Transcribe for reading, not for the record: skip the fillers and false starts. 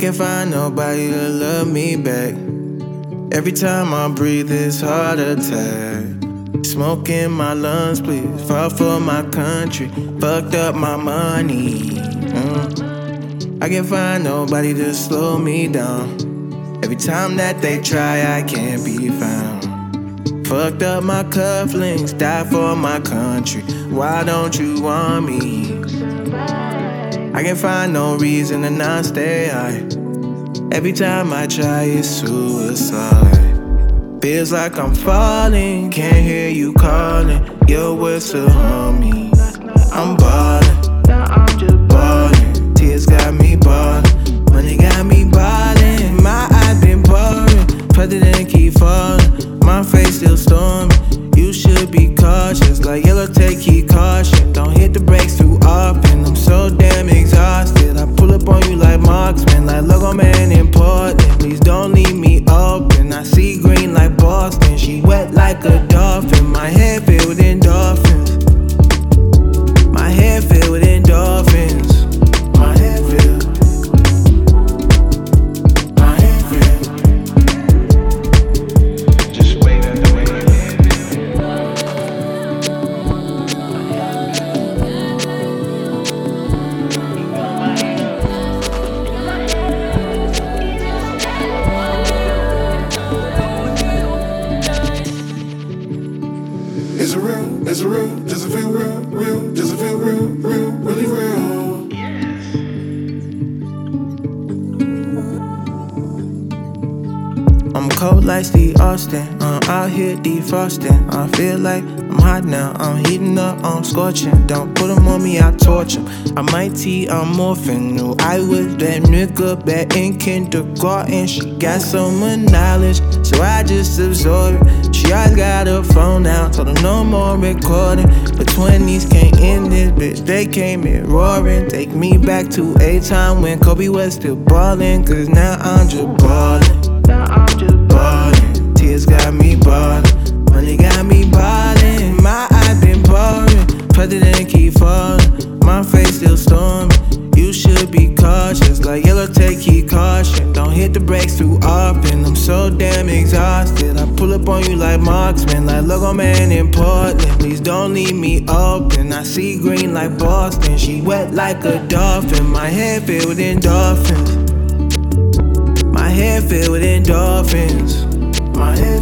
can't find nobody to love me back. Every time I breathe, it's heart attack. Smoke in my lungs, please. Fought for my country, fucked up my money. I can't find nobody to slow me down. Every time that they try, I can't be found. Fucked up my cufflinks, died for my country. Why don't you want me? I can't find no reason to not stay high. Every time I try, it's suicide. Feels like I'm falling, can't hear you calling. Your whistle on me. I'm ballin', I'm just ballin'. Tears got me ballin', money got me ballin'. My eyes been pouring, president keep falling. My face still storming. You should be cautious, like yellow tape, keep caution. Don't hit the brakes too often. I'm so damn exhausted. I pull up on you like marksman, like logo man important. Please don't leave me open. I see green like Boston. She wet like a dolphin. My head filled with endorphins. My head filled with endorphins. My head filled. My head filled. Just wait at the way. Is it real? Is it real? Does it feel real? Real? Does it feel real? Real? Really real? I'm cold like Steve Austin. I'm out here defrosting. I feel like I'm hot now. I'm heating up, I'm scorching. Don't put them on me, I torch them. I'm mighty, I'm morphing. No, I was that nigga back in kindergarten. She got so much knowledge, so I just absorb it. She always got her phone out, told her no more recording. The 20s can't end this, bitch. They came in roaring. Take me back to a time when Kobe was still ballin'. Cause now I'm just ballin'. I'm just ballin', tears got me ballin', money got me ballin'. My eyes been pouring, president keep falling. My face still storming. You should be cautious, like yellow tape, keep caution. Don't hit the brakes too often. I'm so damn exhausted. I pull up on you like marksman, like logo man in Portland. Please don't leave me open. I see green like Boston. She wet like a dolphin. My head filled with endorphins. My head filled with endorphins. My head